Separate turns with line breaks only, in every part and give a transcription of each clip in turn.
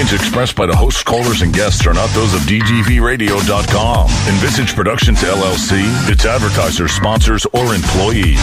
opinions expressed by the hosts, callers, and guests are not those of DGVRadio.com, Envisage Productions LLC, its advertisers, sponsors, or employees.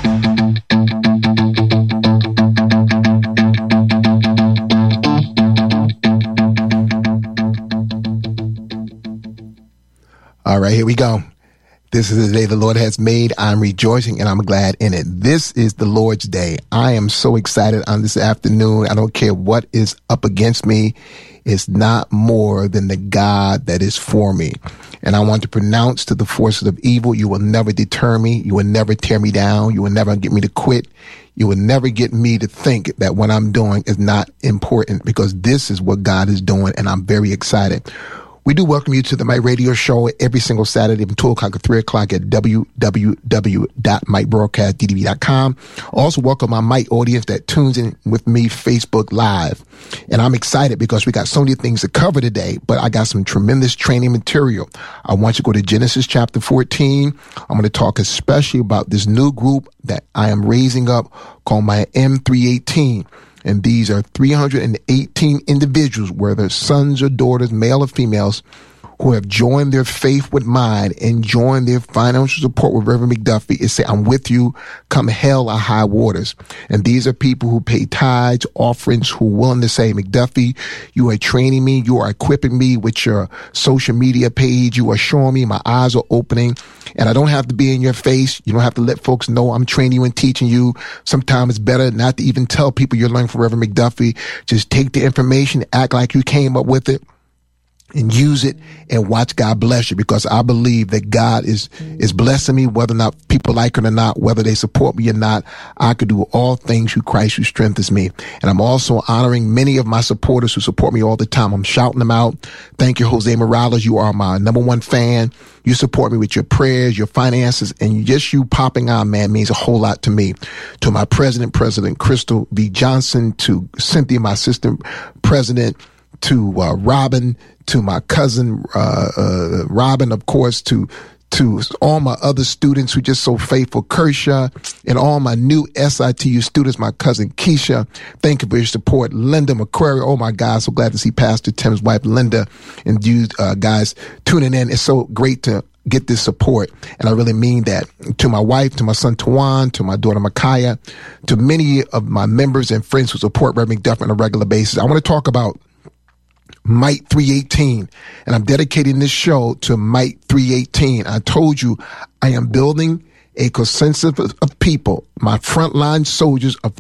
All right, here we go. This is the day the Lord has made. I'm rejoicing and I'm glad in it. This is the Lord's day. I am so excited on this afternoon. I don't care what is up against me. It's not more than the God that is for me. And I want to pronounce to the forces of evil, you will never deter me. You will never tear me down. You will never get me to quit. You will never get me to think that what I'm doing is not important, because this is what God is doing, and I'm very excited. We do welcome you to the Mike Radio Show every single Saturday from 2 o'clock to 3 o'clock at www.mikebroadcastddb.com. Also welcome my Mike audience that tunes in with me Facebook Live. And I'm excited because we got so many things to cover today, but I got some tremendous training material. I want you to go to Genesis chapter 14. I'm going to talk especially about this new group that I am raising up called my M318. And these are 318 individuals, whether sons or daughters, male or females, who have joined their faith with mine and joined their financial support with Reverend McDuffie and say, I'm with you, come hell or high waters. And these are people who pay tithes, offerings, who are willing to say, McDuffie, you are training me, you are equipping me with your social media page, you are showing me, my eyes are opening, and I don't have to be in your face. You don't have to let folks know I'm training you and teaching you. Sometimes it's better not to even tell people you're learning from Reverend McDuffie. Just take the information, act like you came up with it, and use it and watch God bless you, because I believe that God is blessing me, whether or not people like it or not, whether they support me or not. I could do all things through Christ who strengthens me. And I'm also honoring many of my supporters who support me all the time. I'm shouting them out. Thank you, Jose Morales. You are my number one fan. You support me with your prayers, your finances, and just you popping on, man, means a whole lot to me. To my President Crystal V. Johnson, to Cynthia, my assistant president, to Robin, to my cousin Robin, of course, to all my other students who are just so faithful, Kershaw, and all my new SITU students, my cousin Keisha. Thank you for your support. Linda McQuarrie, oh my God, so glad to see Pastor Tim's wife, Linda, and you guys tuning in. It's so great to get this support, and I really mean that. To my wife, to my son Tawan, to my daughter Micaiah, to many of my members and friends who support Reverend McDuffie on a regular basis. I want to talk about Mike 318, and I'm dedicating this show to Mike 318. I told you I am building a consensus of people, my frontline soldiers of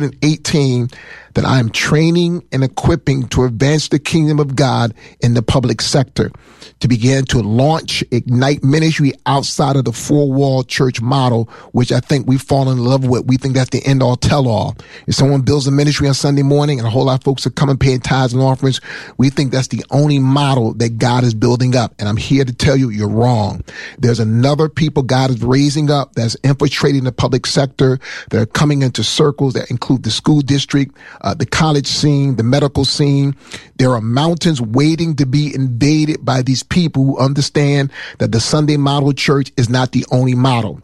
318, that I am training and equipping to advance the kingdom of God in the public sector, to begin to launch Ignite Ministry outside of the four-wall church model, which I think we've fallen in love with. We think that's the end-all, tell-all. If someone builds a ministry on Sunday morning and a whole lot of folks are coming paying tithes and offerings, we think that's the only model that God is building up. And I'm here to tell you, you're wrong. There's another people God is raising up that's infiltrating the public sector, that are coming into circles that include the school district, the college scene, the medical scene. There are mountains waiting to be invaded by these people who understand that the Sunday model church is not the only model.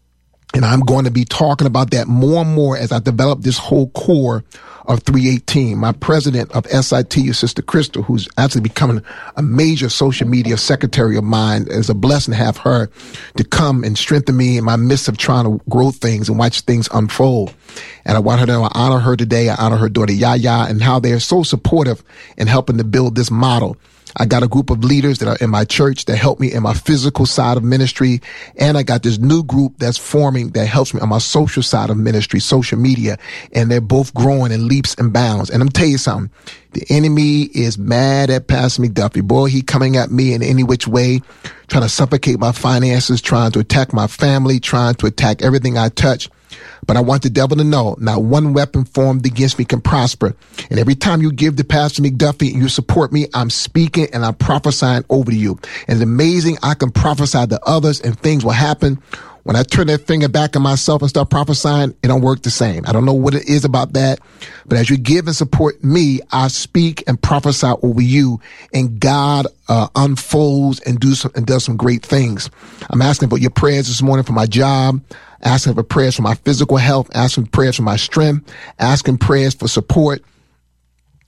And I'm going to be talking about that more and more as I develop this whole core of 318. My president of SITU, Sister Crystal, who's actually becoming a major social media secretary of mine, it's a blessing to have her to come and strengthen me in my midst of trying to grow things and watch things unfold. And I want her to know I honor her today. I honor her daughter Yaya, and how they are so supportive in helping to build this model. I got a group of leaders that are in my church that help me in my physical side of ministry. And I got this new group that's forming that helps me on my social side of ministry, social media. And they're both growing in leaps and bounds. And I'm tell you something, the enemy is mad at Pastor McDuffie. Boy, he coming at me in any which way, trying to suffocate my finances, trying to attack my family, trying to attack everything I touch. But I want the devil to know not one weapon formed against me can prosper. And every time you give to Pastor McDuffie and you support me, I'm speaking and I'm prophesying over to you. And it's amazing. I can prophesy to others and things will happen. When I turn that finger back at myself and start prophesying, it don't work the same. I don't know what it is about that. But as you give and support me, I speak and prophesy over you, and God unfolds and does some great things. I'm asking for your prayers this morning for my job, asking for prayers for my physical health, asking prayers for my strength, asking prayers for support.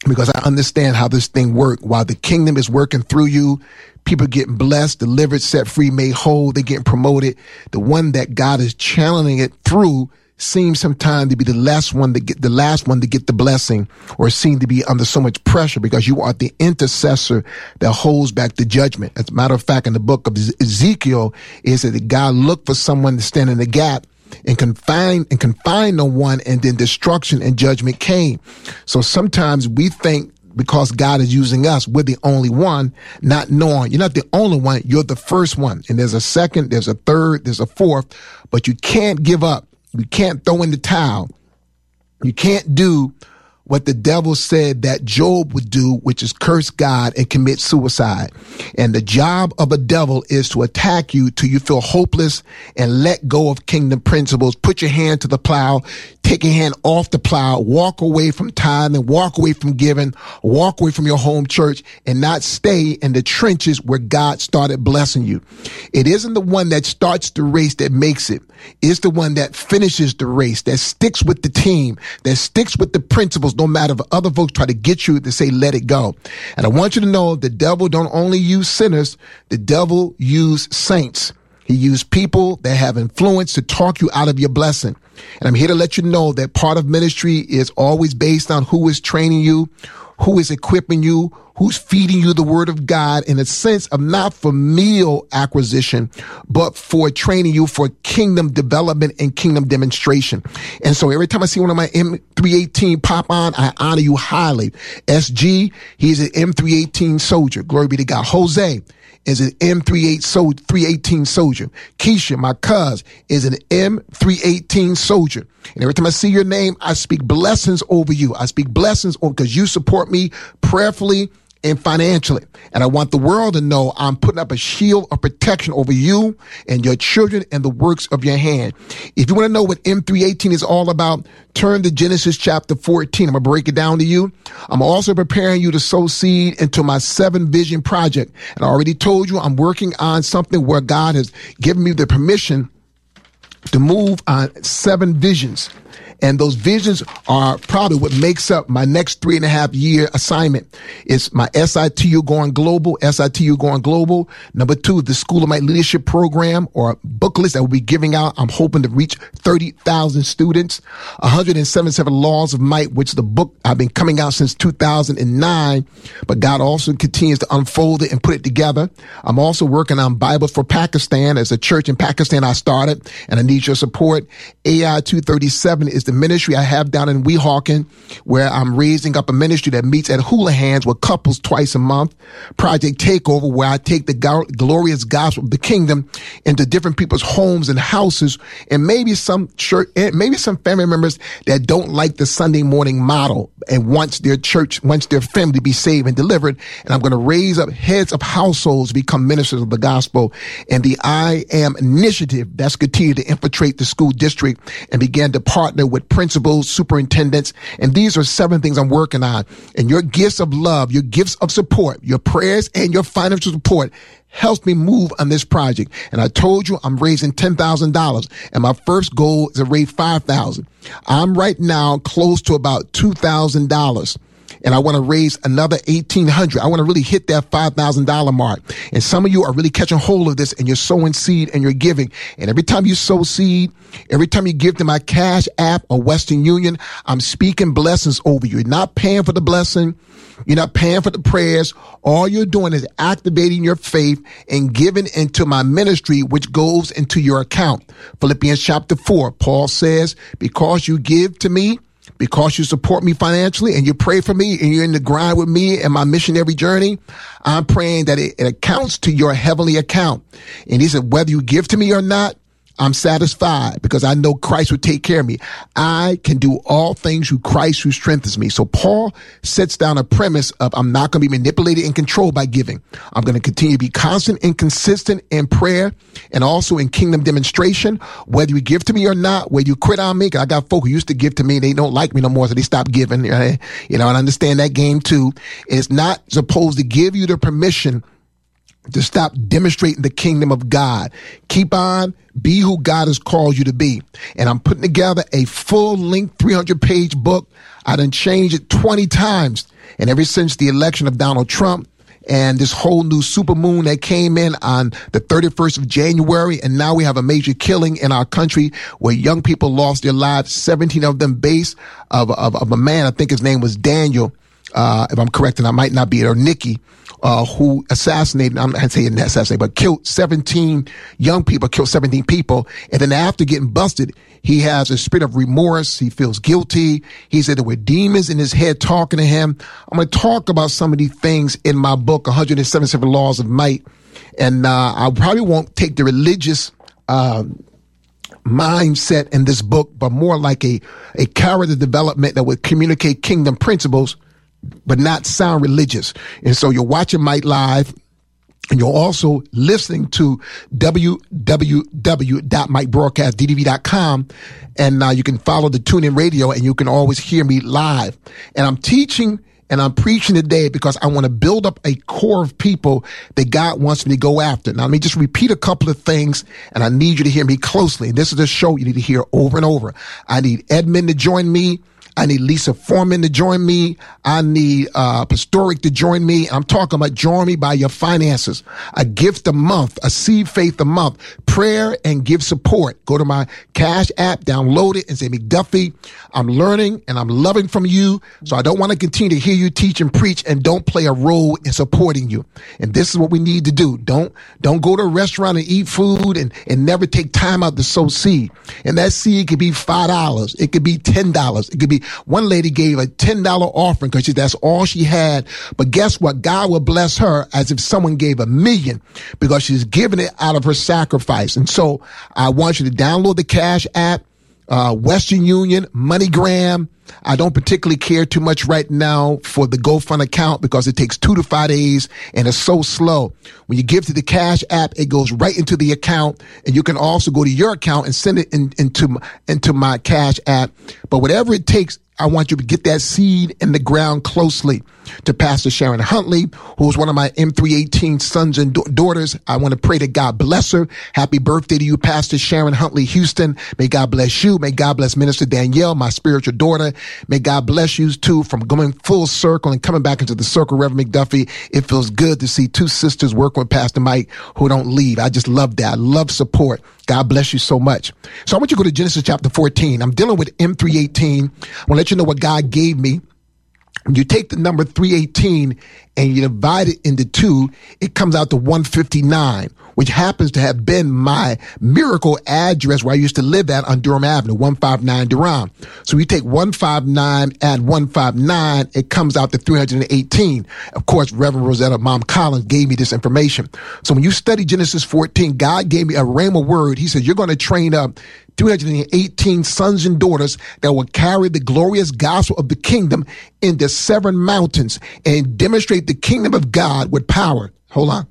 because I understand how this thing works. While the kingdom is working through you, people getting blessed, delivered, set free, made whole, they're getting promoted. The one that God is channeling it through seems sometimes to be the last one to get the blessing, or seem to be under so much pressure because you are the intercessor that holds back the judgment. As a matter of fact, in the book of Ezekiel, it said that God looked for someone to stand in the gap and confine no one, and then destruction and judgment came. So sometimes we think because God is using us, we're the only one, not knowing you're not the only one, you're the first one. And there's a second, there's a third, there's a fourth, but you can't give up. You can't throw in the towel. You can't do what the devil said that Job would do, which is curse God and commit suicide. And the job of a devil is to attack you till you feel hopeless and let go of kingdom principles. Put your hand to the plow, take your hand off the plow, walk away from tithing, walk away from giving, walk away from your home church, and not stay in the trenches where God started blessing you. It isn't the one that starts the race that makes it. It's the one that finishes the race, that sticks with the team, that sticks with the principles, no matter if other folks try to get you to say, let it go. And I want you to know the devil don't only use sinners, the devil use saints. He used people that have influence to talk you out of your blessing. And I'm here to let you know that part of ministry is always based on who is training you, who is equipping you, who's feeding you the word of God, in a sense of not for meal acquisition, but for training you for kingdom development and kingdom demonstration. And so every time I see one of my M318 pop on, I honor you highly. SG, he's an M318 soldier. Glory be to God. Jose is an M318 soldier. Keisha, my cuz, is an M318 soldier. And every time I see your name, I speak blessings over you. I speak blessings over because you support me prayerfully and financially. And I want the world to know I'm putting up a shield of protection over you and your children and the works of your hand. If you want to know what M318 is all about, turn to Genesis chapter 14. I'm going to break it down to you. I'm also preparing you to sow seed into my 7 Vision project. And I already told you I'm working on something where God has given me the permission to move on 7 visions. And those visions are probably what makes up my next 3.5 year assignment. It's my SITU going global, Number 2, the School of My Leadership program, or booklets that we'll be giving out. I'm hoping to reach 30,000 students. 177 Laws of Might, which is the book I've been coming out since 2009, but God also continues to unfold it and put it together. I'm also working on Bible for Pakistan. As a church in Pakistan I started, and I need your support. AI 237 is the ministry I have down in Weehawken, where I'm raising up a ministry that meets at Houlihan's with couples twice a month. Project Takeover, where I take the glorious gospel of the kingdom into different people's homes and houses, and maybe some church, and maybe some family members that don't like the Sunday morning model and wants their family to be saved and delivered. And I'm going to raise up heads of households to become ministers of the gospel. And the I Am initiative that's continued to infiltrate the school district and began to partner with principals, superintendents. And these are 7 things I'm working on. And your gifts of love, your gifts of support, your prayers and your financial support helps me move on this project. And I told you I'm raising $10,000, and my first goal is to raise $5,000. I'm right now close to about $2,000. And I want to raise another $1,800. I want to really hit that $5,000 mark. And some of you are really catching hold of this, and you're sowing seed and you're giving. And every time you sow seed, every time you give to my Cash App or Western Union, I'm speaking blessings over you. You're not paying for the blessing. You're not paying for the prayers. All you're doing is activating your faith and giving into my ministry, which goes into your account. Philippians chapter 4, Paul says, because you give to me, because you support me financially and you pray for me and you're in the grind with me and my missionary journey, I'm praying that it accounts to your heavenly account. And he said, whether you give to me or not, I'm satisfied because I know Christ will take care of me. I can do all things through Christ who strengthens me. So Paul sets down a premise of I'm not going to be manipulated and controlled by giving. I'm going to continue to be constant and consistent in prayer and also in kingdom demonstration. Whether you give to me or not, whether you quit on me, because I got folk who used to give to me, they don't like me no more, so they stopped giving. Right? And I understand that game too. It's not supposed to give you the permission to stop demonstrating the kingdom of God. Keep on, be who God has called you to be. And I'm putting together a full-length 300-page book. I done changed it 20 times. And ever since the election of Donald Trump and this whole new supermoon that came in on the 31st of January, and now we have a major killing in our country where young people lost their lives, 17 of them based of a man, I think his name was Daniel, if I'm correct, and I might not be, or Nikki, who assassinated, I'm not saying assassinated, but killed 17 young people, killed 17 people. And then after getting busted, he has a spirit of remorse. He feels guilty. He said there were demons in his head talking to him. I'm going to talk about some of these things in my book, 177 Laws of Might. And I probably won't take the religious mindset in this book, but more like a character development that would communicate kingdom principles, but not sound religious. And so you're watching Might Live, and you're also listening to www.mightbroadcastddv.com. And you can follow the TuneIn Radio, and you can always hear me live. And I'm teaching and I'm preaching today because I want to build up a core of people that God wants me to go after. Now, let me just repeat a couple of things, and I need you to hear me closely. And this is a show you need to hear over and over. I need Edmund to join me. I need Lisa Foreman to join me. I need Pastoric to join me. I'm talking about join me by your finances. A gift a month, a seed faith a month, prayer and give support. Go to my Cash app, download it, and say, McDuffie, I'm learning and I'm loving from you. So I don't want to continue to hear you teach and preach and don't play a role in supporting you. And this is what we need to do. Don't go to a restaurant and eat food and never take time out to sow seed. And that seed could be $5. It could be $10. It could be, one lady gave a $10 offering because that's all she had. But guess what? God will bless her as if someone gave $1 million because she's giving it out of her sacrifice. And so I want you to download the Cash app, Western Union, MoneyGram. I don't particularly care too much right now for the GoFund account because it takes 2 to 5 days and it's so slow. When you give to the Cash app, it goes right into the account, and you can also go to your account and send it into my Cash app. But whatever it takes, I want you to get that seed in the ground closely. To Pastor Sharon Huntley, who is one of my M318 sons and daughters, I want to pray that God bless her. Happy birthday to you, Pastor Sharon Huntley Houston. May God bless you. May God bless Minister Danielle, my spiritual daughter. May God bless you too from going full circle and coming back into the circle, Reverend McDuffie. It feels good to see two sisters working with Pastor Mike who don't leave. I just love that. I love support. God bless you so much. So I want you to go to Genesis chapter 14. I'm dealing with M318. I want to let you know what God gave me. When you take the number 318 and you divide it into 2, it comes out to 159, which happens to have been my miracle address where I used to live at on Durham Avenue, 159 Durham. So you take 159, add 159, it comes out to 318. Of course, Reverend Rosetta, Mom Collins gave me this information. So when you study Genesis 14, God gave me a rhema word. He said, you're going to train up 318 sons and daughters that will carry the glorious gospel of the kingdom into 7 mountains and demonstrate the kingdom of God with power. Hold on.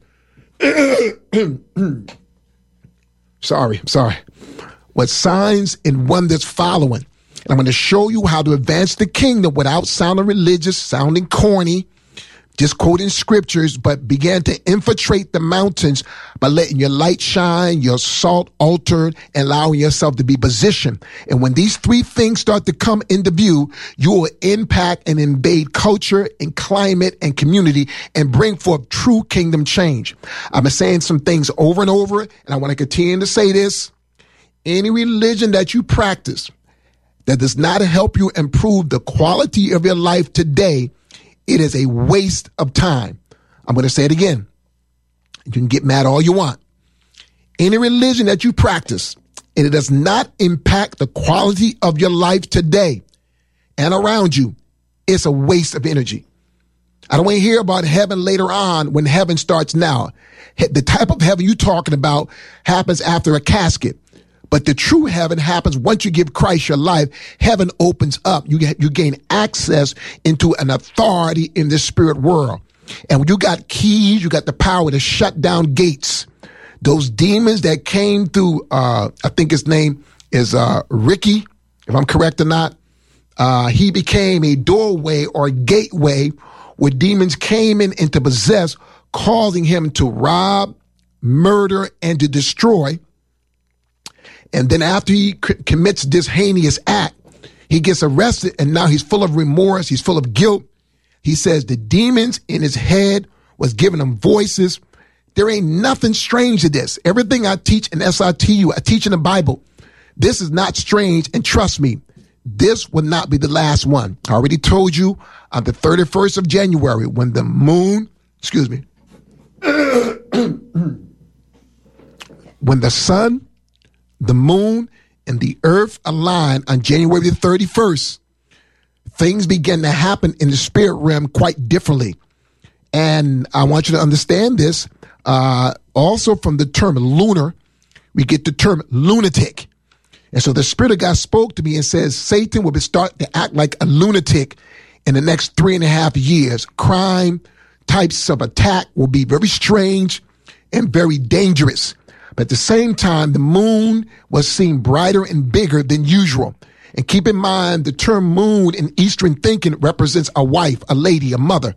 Sorry. With signs and wonders following. And I'm going to show you how to advance the kingdom without sounding religious, sounding corny, just quoting scriptures, but began to infiltrate the mountains by letting your light shine, your salt altered, and allowing yourself to be positioned. And when these 3 things start to come into view, you will impact and invade culture and climate and community and bring forth true kingdom change. I've been saying some things over and over, and I want to continue to say this. Any religion that you practice that does not help you improve the quality of your life today, it is a waste of time. I'm going to say it again. You can get mad all you want. Any religion that you practice, and it does not impact the quality of your life today and around you, it's a waste of energy. I don't want to hear about heaven later on when heaven starts now. The type of heaven you're talking about happens after a casket. But the true heaven happens once you give Christ your life. Heaven opens up. You gain access into an authority in the spirit world. And when you got keys, you got the power to shut down gates. Those demons that came through, I think his name is Ricky, if I'm correct or not. He became a doorway or gateway where demons came in and to possess, causing him to rob, murder, and to destroy. And then after he commits this heinous act, he gets arrested, and now he's full of remorse. He's full of guilt. He says the demons in his head was giving him voices. There ain't nothing strange to this. Everything I teach in SITU, I teach in the Bible. This is not strange, and trust me, this will not be the last one. I already told you on the 31st of January when the moon, when the sun, the moon, and the earth align on January the 31st, things begin to happen in the spirit realm quite differently. And I want you to understand this. Also from the term lunar, we get the term lunatic. And so the Spirit of God spoke to me and says, Satan will start to act like a lunatic in the next 3.5 years. Crime types of attack will be very strange and very dangerous. But at the same time, the moon was seen brighter and bigger than usual. And keep in mind, the term moon in Eastern thinking represents a wife, a lady, a mother,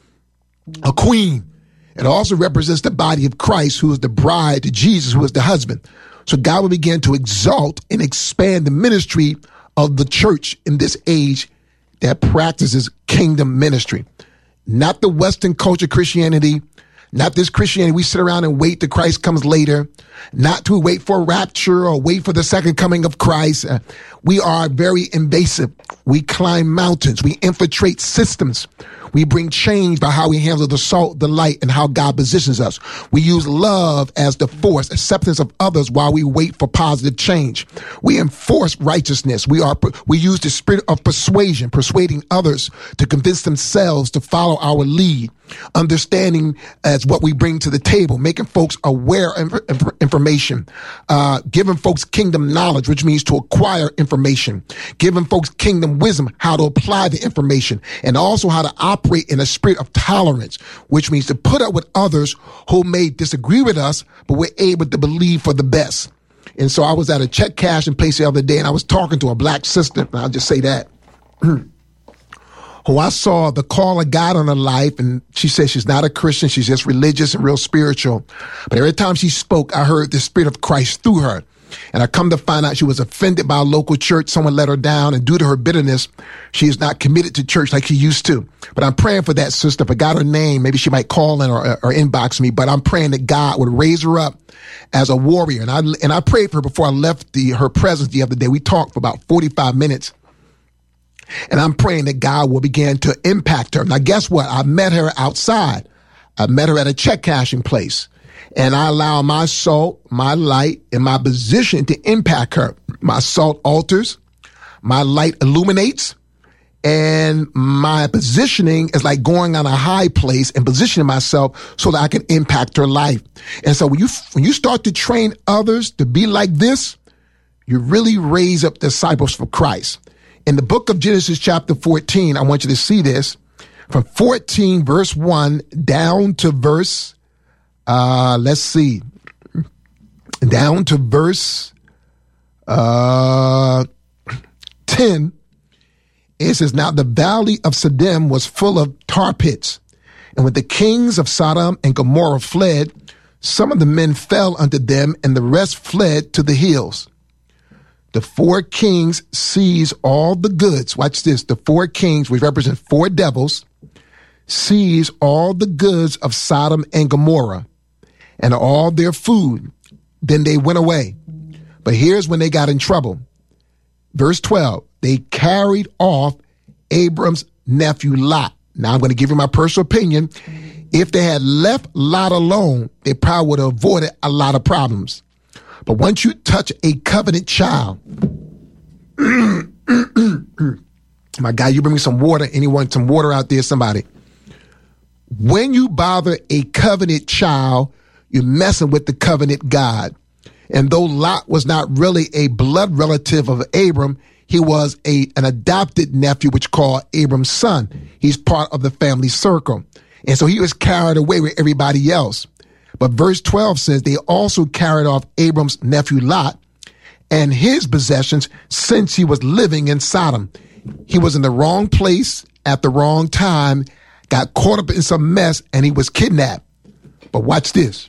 a queen. It also represents the body of Christ, who is the bride to Jesus, who is the husband. So God will begin to exalt and expand the ministry of the church in this age that practices kingdom ministry. Not the Western culture Christianity, not this Christianity we sit around and wait till Christ comes later, not to wait for a rapture or wait for the second coming of Christ. We are very invasive. We climb mountains. We infiltrate systems. We bring change by how we handle the salt, the light, and how God positions us. We use love as the force, acceptance of others while we wait for positive change. We enforce righteousness. We use the spirit of persuasion, persuading others to convince themselves to follow our lead. Understanding as what we bring to the table, making folks aware of information, giving folks kingdom knowledge, which means to acquire information, giving folks kingdom wisdom, how to apply the information, and also how to operate in a spirit of tolerance, which means to put up with others who may disagree with us, but we're able to believe for the best. And so I was at a check cashing place the other day, and I was talking to a black sister, and I'll just say that, who I saw the call of God on her life, and she said she's not a Christian, she's just religious and real spiritual. But every time she spoke, I heard the Spirit of Christ through her. And I come to find out she was offended by a local church. Someone let her down, and due to her bitterness, she is not committed to church like she used to. But I'm praying for that sister. If I got her name, maybe she might call in or inbox me. But I'm praying that God would raise her up as a warrior. And I prayed for her before I left her presence the other day. We talked for about 45 minutes. And I'm praying that God will begin to impact her. Now, guess what? I met her outside. I met her at a check cashing place. And I allow my salt, my light, and my position to impact her. My salt alters, my light illuminates, and my positioning is like going on a high place and positioning myself so that I can impact her life. And so when you start to train others to be like this, you really raise up disciples for Christ. In the book of Genesis chapter 14, I want you to see this from 14 verse 1 down to verse, down to verse 10. It says, now the valley of Siddim was full of tar pits. And when the kings of Sodom and Gomorrah fled, some of the men fell unto them, and the rest fled to the hills. The 4 kings seized all the goods. Watch this. The 4 kings, which represent 4 devils, seized all the goods of Sodom and Gomorrah and all their food. Then they went away. But here's when they got in trouble. Verse 12, they carried off Abram's nephew Lot. Now I'm going to give you my personal opinion. If they had left Lot alone, they probably would have avoided a lot of problems. But once you touch a covenant child, my God, you bring me some water. Anyone, some water out there, somebody. When you bother a covenant child, you're messing with the covenant God. And though Lot was not really a blood relative of Abram, he was an adopted nephew, which called Abram's son. He's part of the family circle. And so he was carried away with everybody else. But verse 12 says they also carried off Abram's nephew Lot and his possessions since he was living in Sodom. He was in the wrong place at the wrong time, got caught up in some mess, and he was kidnapped. But watch this.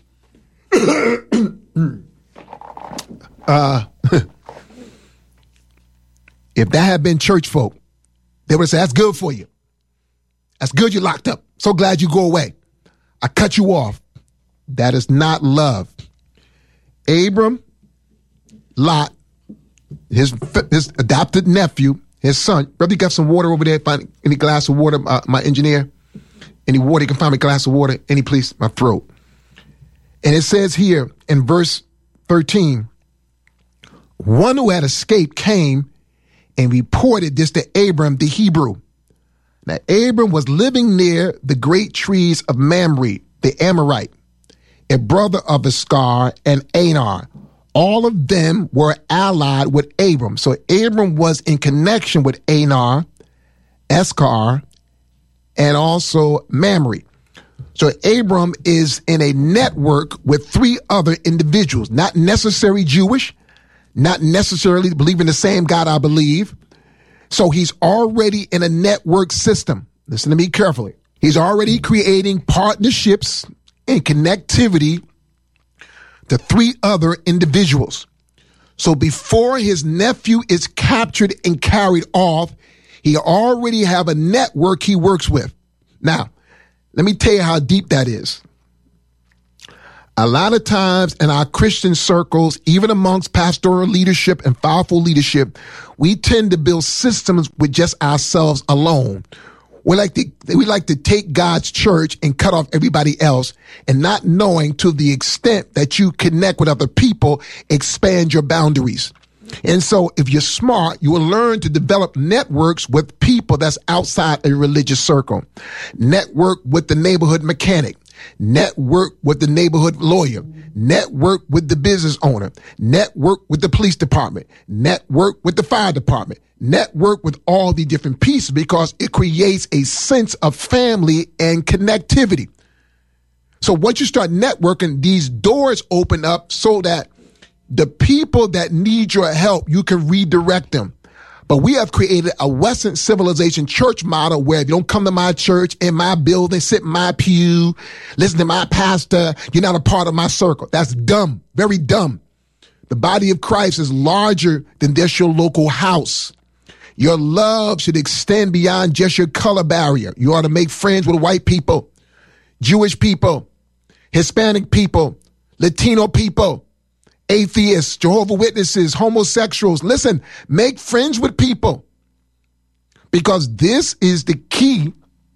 If that had been church folk, they would say, that's good for you. That's good you're locked up. So glad you go away. I cut you off. That is not love. Abram, Lot, his adopted nephew, his son. Brother, you got some water over there? Find any glass of water, my engineer? Any water? You can find me a glass of water? Any, please? My throat. And it says here in verse 13, one who had escaped came and reported this to Abram the Hebrew. Now, Abram was living near the great trees of Mamre, the Amorite, a brother of Escar and Anar. All of them were allied with Abram. So Abram was in connection with Anar, Escar, and also Mamre. So Abram is in a network with three other individuals, not necessarily Jewish, not necessarily believing the same God I believe. So he's already in a network system. Listen to me carefully. He's already creating partnerships and connectivity to three other individuals. So before his nephew is captured and carried off, he already have a network he works with. Now, let me tell you how deep that is. A lot of times in our Christian circles, even amongst pastoral leadership and powerful leadership, we tend to build systems with just ourselves alone. We like to take God's church and cut off everybody else, and not knowing to the extent that you connect with other people, expand your boundaries. And so if you're smart, you will learn to develop networks with people that's outside a religious circle. Network with the neighborhood mechanic. Network with the neighborhood lawyer. Network with the business owner. Network with the police department. Network with the fire department. Network with all the different pieces, because it creates a sense of family and connectivity. So once you start networking, these doors open up so that the people that need your help, you can redirect them. But we have created a Western civilization church model where if you don't come to my church, in my building, sit in my pew, listen to my pastor, you're not a part of my circle. That's dumb, very dumb. The body of Christ is larger than just your local house. Your love should extend beyond just your color barrier. You ought to make friends with white people, Jewish people, Hispanic people, Latino people, atheists, Jehovah's Witnesses, homosexuals. Listen, make friends with people, because this is the key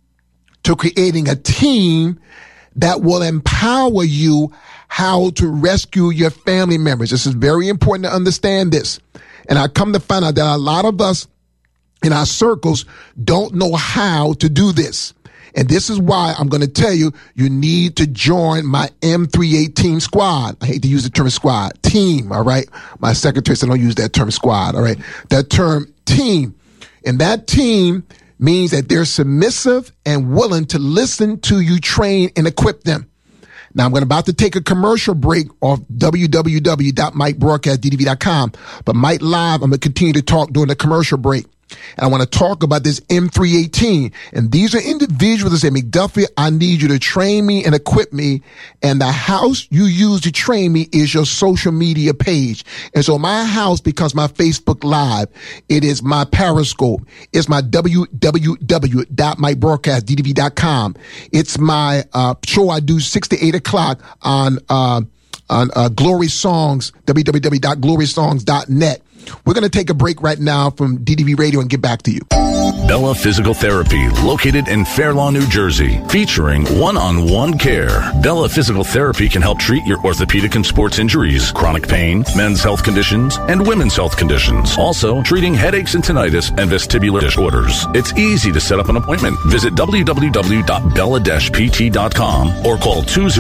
to creating a team that will empower you how to rescue your family members. This is very important to understand this. And I come to find out that a lot of us in our circles don't know how to do this. And this is why I'm going to tell you, you need to join my M318 squad. I hate to use the term squad. Team, all right? My secretary said don't use that term squad, all right? That term team. And that team means that they're submissive and willing to listen to you, train, and equip them. Now, I'm about to take a commercial break off www.mikebroadcastddv.com. But Mike Live, I'm going to continue to talk during the commercial break. And I want to talk about this M318. And these are individuals that say, McDuffie, I need you to train me and equip me. And the house you use to train me is your social media page. And so my house becomes my Facebook Live. It is my Periscope. It's my www.mybroadcastddv.com. It's my show I do 6 to 8 o'clock on Glory Songs, www.glorysongs.net. We're going to take a break right now from DDV Radio and get back to you.
Bella Physical Therapy, located in Fair Lawn, New Jersey, featuring one-on-one care. Bella Physical Therapy can help treat your orthopedic and sports injuries, chronic pain, men's health conditions, and women's health conditions. Also, treating headaches and tinnitus and vestibular disorders. It's easy to set up an appointment. Visit www.bella-pt.com or call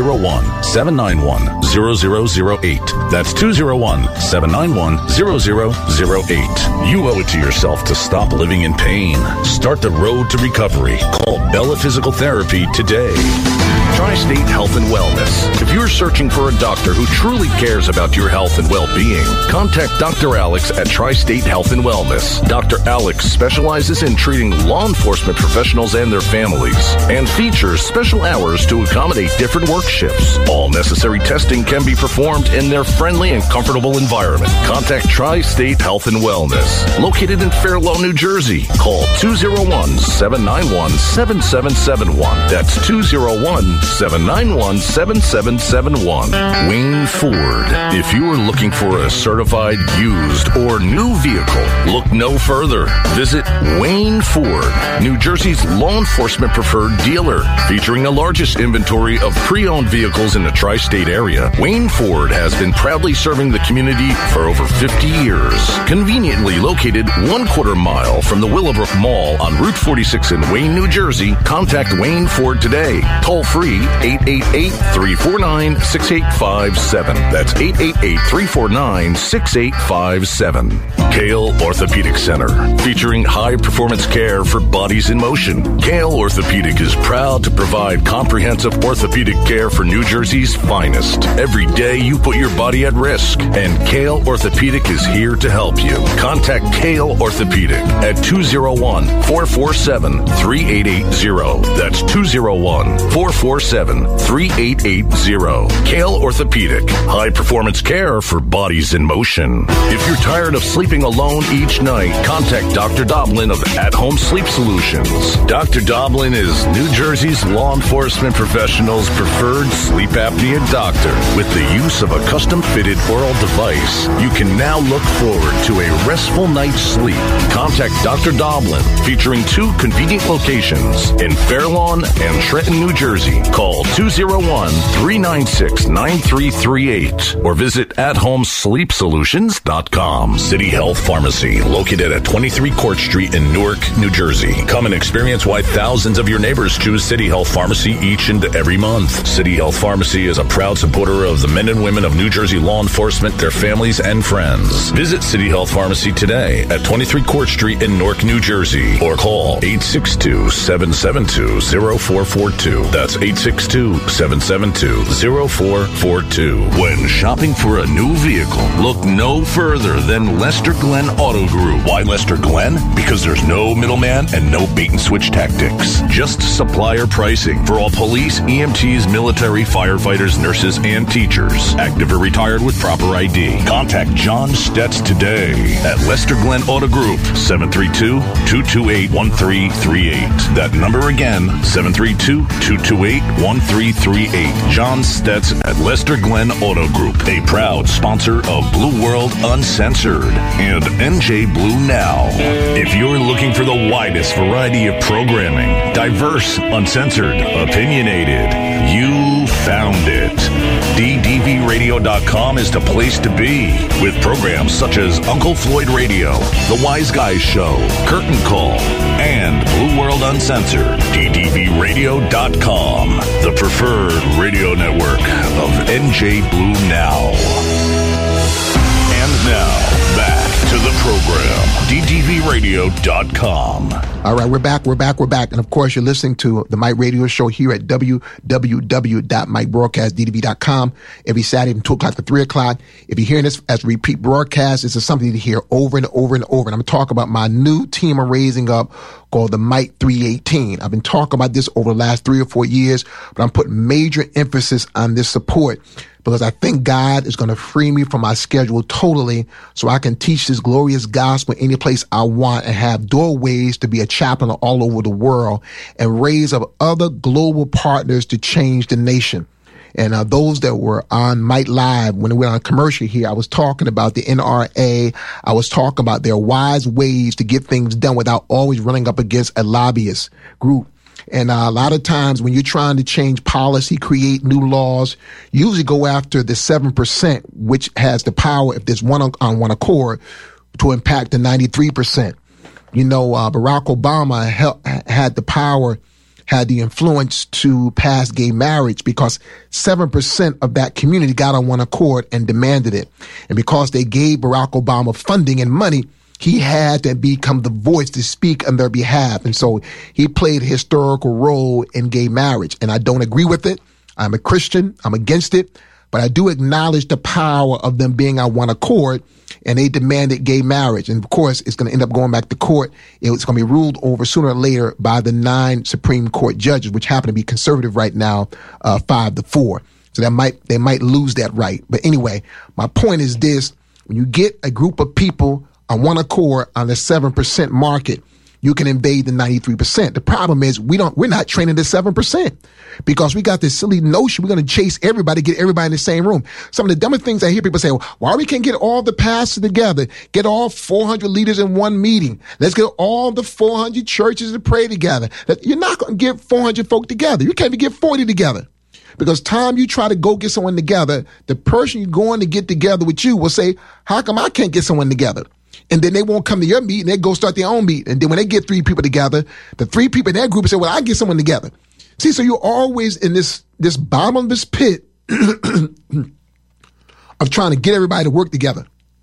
201-791-0008. That's 201-791-0008. You owe it to yourself to stop living in pain. Start the road to recovery. Call Bella Physical Therapy today. Tri-State Health and Wellness. If you're searching for a doctor who truly cares about your health and well-being, contact Dr. Alex at Tri-State Health and Wellness. Dr. Alex specializes in treating law enforcement professionals and their families and features special hours to accommodate different work shifts. All necessary testing can be performed in their friendly and comfortable environment. Contact Tri-State Health and Wellness, located in Fair Lawn, New Jersey. Call 201-791-7771. That's 201-791-7771. Wayne Ford. If you are looking for a certified used or new vehicle, look no further. Visit Wayne Ford, New Jersey's law enforcement preferred dealer, featuring the largest inventory of pre-owned vehicles in the tri-state area. Wayne Ford has been proudly serving the community for over 50 years. Conveniently located 1/4 mile from the Willowbrook Mall on Route 46 in Wayne, New Jersey, contact Wayne Ford today. Toll free 888-349-6857. That's 888-349-6857. Kale Orthopedic Center, featuring high-performance care for bodies in motion. Kale Orthopedic is proud to provide comprehensive orthopedic care for New Jersey's finest. Every day you put your body at risk, and Kale Orthopedic is here to help you. Contact Kale Orthopedic at 201-447-3880. That's 201-447-3880. Kale Orthopedic, high-performance care for bodies in motion. If you're tired of sleeping alone each night, contact Dr. Doblin of At Home Sleep Solutions. Dr. Doblin is New Jersey's law enforcement professionals' preferred sleep apnea doctor. With the use of a custom-fitted oral device, you can now look forward to a restful night's sleep. Contact Dr. Doblin, featuring 2 convenient locations in Fair Lawn and Trenton, New Jersey. Call 201-396-9338 or visit athomesleepsolutions.com. City Health Pharmacy, located at 23 Court Street in Newark, New Jersey. Come and experience why thousands of your neighbors choose City Health Pharmacy each and every month. City Health Pharmacy is a proud supporter of the men and women of New Jersey law enforcement, their families, and friends. Visit City Health Pharmacy today at 23 Court Street in Newark, New Jersey, or call 862-772-0442. That's 862-772-0442. When shopping for a new vehicle, look no further than Lester Glenn Auto Group. Why Lester Glenn? Because there's no middleman and no bait and switch tactics. Just supplier pricing for all police, EMTs, military, firefighters, nurses, and teachers. Active or retired with proper ID. Contact John Stetz today at Lester Glenn Auto Group, 732-228-1338. That number again, 732-228-1338. John Stetz at Lester Glenn Auto Group, a proud sponsor of Blue World Uncensored and NJ Blue Now. If you're looking for the widest variety of programming, diverse, uncensored, opinionated, you found it. DDVRadio.com is the place to be, with programs such as Uncle Floyd Radio, The Wise Guys Show, Curtain Call, and Blue World Uncensored. DDVRadio.com, the preferred radio network of NJ Blue Now. And now, back to the program, DDVRadio.com.
All right, we're back. And of course, you're listening to the Mike Radio Show here at www.mikebroadcastddv.com every Saturday from 2 o'clock to 3 o'clock. If you're hearing this as a repeat broadcast, this is something to hear over and over and over. And I'm talking about my new team I'm raising up called the Mike 318. I've been talking about this over the last 3 or 4 years, but I'm putting major emphasis on this support, because I think God is going to free me from my schedule totally so I can teach this glorious gospel any place I want and have doorways to be a chaplain all over the world and raise up other global partners to change the nation. And those that were on Mike Live, when we were on commercial here, I was talking about the NRA. I was talking about their wise ways to get things done without always running up against a lobbyist group. And a lot of times when you're trying to change policy, create new laws, you usually go after the 7%, which has the power, if there's one on one accord, to impact the 93%. You know, Barack Obama had the power, had the influence to pass gay marriage because 7% of that community got on one accord and demanded it. And because they gave Barack Obama funding and money, he had to become the voice to speak on their behalf. And so he played a historical role in gay marriage. And I don't agree with it. I'm a Christian. I'm against it. But I do acknowledge the power of them being on one accord, and they demanded gay marriage. And of course, it's going to end up going back to court. It's going to be ruled over sooner or later by the 9 Supreme Court judges, which happen to be conservative right now, 5-4. So they might lose that right. But anyway, my point is this: when you get a group of people on one accord on the 7% market, you can invade the 93%. The problem is we're not training the 7% because we got this silly notion we're going to chase everybody, get everybody in the same room. Some of the dumbest things I hear people say, well, why we can't get all the pastors together, get all 400 leaders in one meeting. Let's get all the 400 churches to pray together. You're not going to get 400 folk together. You can't even get 40 together. Because time you try to go get someone together, the person you're going to get together with you will say, how come I can't get someone together? And then they won't come to your meeting. They go start their own meeting. And then when they get 3 people together, the 3 people in that group say, well, I get someone together. See, so you're always in this bottomless pit of trying to get everybody to work together.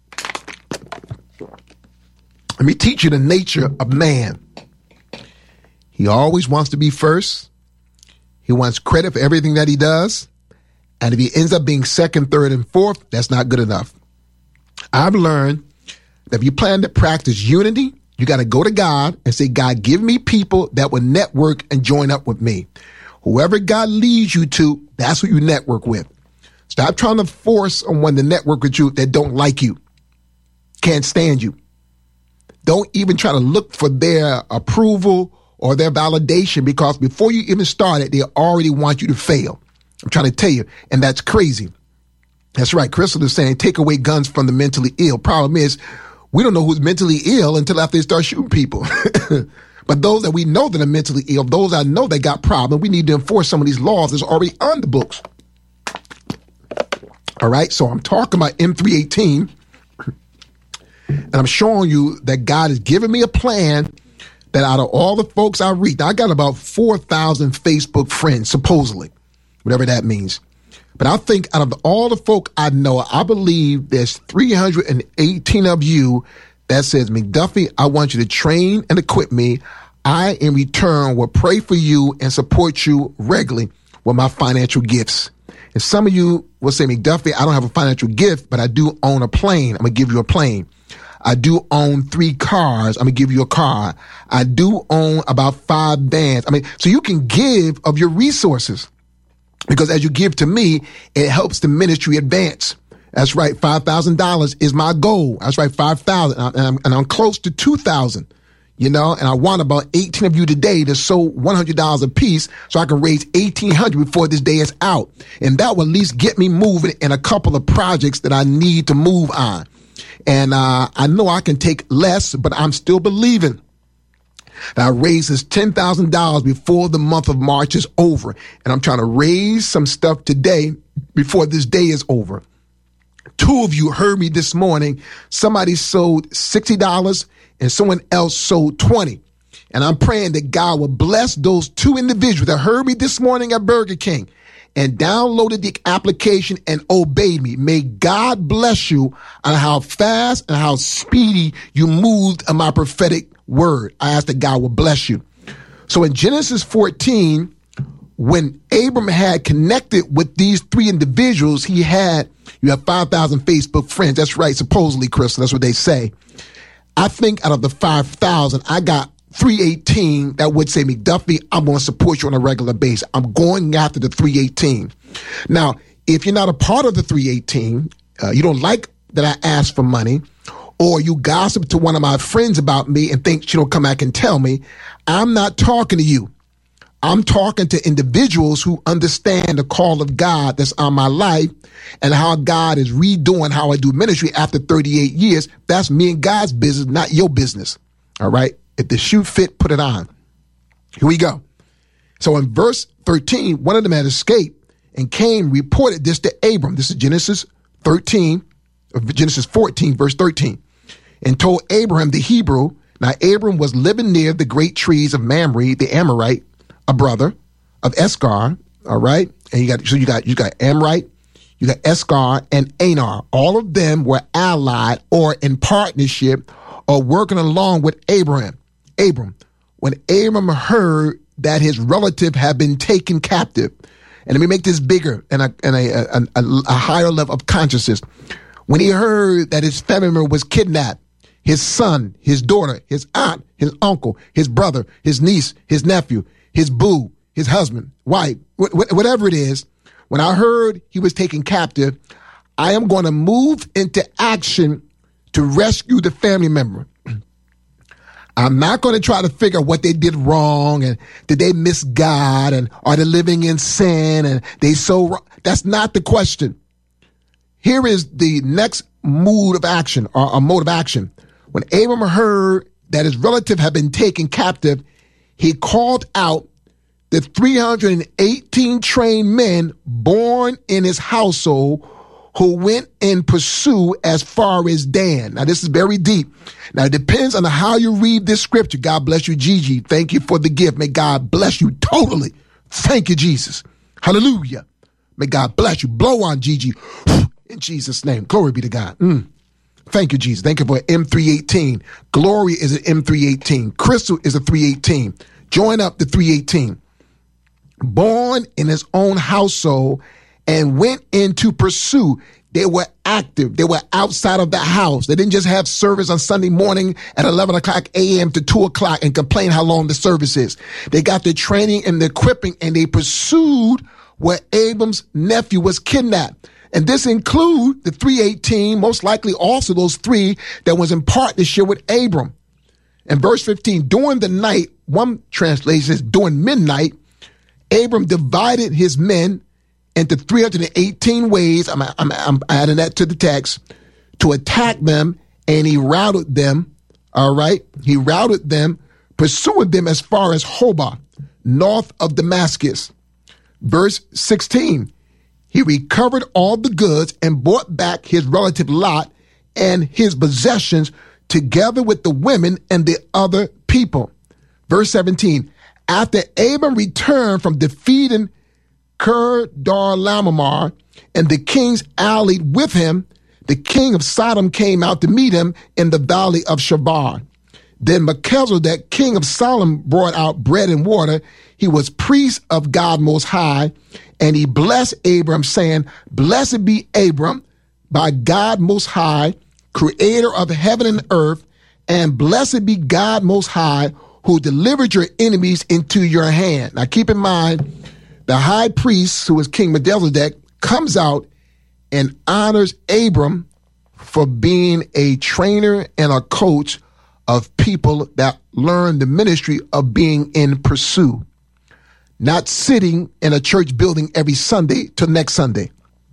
Let me teach you the nature of man. He always wants to be first. He wants credit for everything that he does. And if he ends up being second, third, and fourth, that's not good enough. I've learned that if you plan to practice unity, you got to go to God and say, God, give me people that will network and join up with me. Whoever God leads you to, that's who you network with. Stop trying to force someone to network with you that don't like you, can't stand you. Don't even try to look for their approval or their validation, because before you even started, they already want you to fail. I'm trying to tell you, and that's crazy. That's right. Crystal is saying, take away guns from the mentally ill. Problem is, we don't know who's mentally ill until after they start shooting people. But those that we know that are mentally ill, those I know that got problems, we need to enforce some of these laws that's already on the books. All right. So I'm talking about M318, and I'm showing you that God has given me a plan that out of all the folks I reach, I got about 4,000 Facebook friends, supposedly, whatever that means. But I think out of all the folk I know, I believe there's 318 of you that says, McDuffie, I want you to train and equip me. I, in return, will pray for you and support you regularly with my financial gifts. And some of you will say, McDuffie, I don't have a financial gift, but I do own a plane. I'm going to give you a plane. I do own 3 cars. I'm going to give you a car. I do own about 5 vans. So you can give of your resources. Because as you give to me, it helps the ministry advance. That's right. $5,000 is my goal. That's right. 5,000. And I'm close to 2,000, and I want about 18 of you today to sow $100 a piece so I can raise 1,800 before this day is out. And that will at least get me moving in a couple of projects that I need to move on. And I know I can take less, but I'm still believing that I raise this $10,000 before the month of March is over. And I'm trying to raise some stuff today before this day is over. 2 of you heard me this morning. Somebody sold $60 and someone else sold $20. And I'm praying that God will bless those 2 individuals that heard me this morning at Burger King and downloaded the application and obeyed me. May God bless you on how fast and how speedy you moved on my prophetic word. I ask that God will bless you. So in Genesis 14, when Abram had connected with these 3 individuals, you have 5,000 Facebook friends. That's right. Supposedly, Crystal, that's what they say. I think out of the 5,000, I got 318 that would say, McDuffie, I'm going to support you on a regular basis. I'm going after the 318. Now, if you're not a part of the 318, you don't like that I asked for money, or you gossip to one of my friends about me and think she don't come back and tell me, I'm not talking to you. I'm talking to individuals who understand the call of God that's on my life and how God is redoing how I do ministry after 38 years. That's me and God's business, not your business. All right. If the shoe fit, put it on. Here we go. So in verse 13, one of them had escaped and Cain reported this to Abram. This is Genesis 14, verse 13, and told Abraham the Hebrew. Now Abram was living near the great trees of Mamre, the Amorite, a brother of Escar. All right. And you got Amorite, you got Escar and Anar. All of them were allied or in partnership or working along with Abram. When Abram heard that his relative had been taken captive, and let me make this bigger and a higher level of consciousness. When he heard that his family member was kidnapped, his son, his daughter, his aunt, his uncle, his brother, his niece, his nephew, his boo, his husband, wife, whatever it is, when I heard he was taken captive, I am going to move into action to rescue the family member. I'm not going to try to figure out what they did wrong and did they miss God and are they living in sin and they so wrong. That's not the question. Here is the next mood of action or a mode of action. When Abram heard that his relative had been taken captive, he called out the 318 trained men born in his household who went in pursuit as far as Dan. Now, this is very deep. Now, it depends on how you read this scripture. God bless you, Gigi. Thank you for the gift. May God bless you totally. Thank you, Jesus. Hallelujah. May God bless you. Blow on Gigi. In Jesus' name. Glory be to God. Thank you, Jesus. Thank you for M318. Glory is an M318. Crystal is a 318. Join up the 318. Born in his own household and went in to pursue. They were active. They were outside of the house. They didn't just have service on Sunday morning at 11 o'clock a.m. to 2 o'clock and complain how long the service is. They got the training and the equipping, and they pursued where Abram's nephew was kidnapped. And this include the 318, most likely also those three that was in partnership with Abram. In verse 15, during the night, one translation says during midnight, Abram divided his men into 318 ways, I'm adding that to the text, to attack them, and he routed them, all right? He routed them, pursuing them as far as Hobah, north of Damascus. Verse 16, he recovered all the goods and brought back his relative Lot and his possessions together with the women and the other people. Verse 17, after Abram returned from defeating Kedorlaomer and the kings allied with him, the king of Sodom came out to meet him in the valley of Shabar. Then Melchizedek, king of Salem, brought out bread and water. He was priest of God Most High, and he blessed Abram, saying, Blessed be Abram by God Most High, creator of heaven and earth, and blessed be God Most High, who delivered your enemies into your hand. Now keep in mind, the high priest, who is King Melchizedek, comes out and honors Abram for being a trainer and a coach of people that learn the ministry of being in pursuit, not sitting in a church building every Sunday till next Sunday.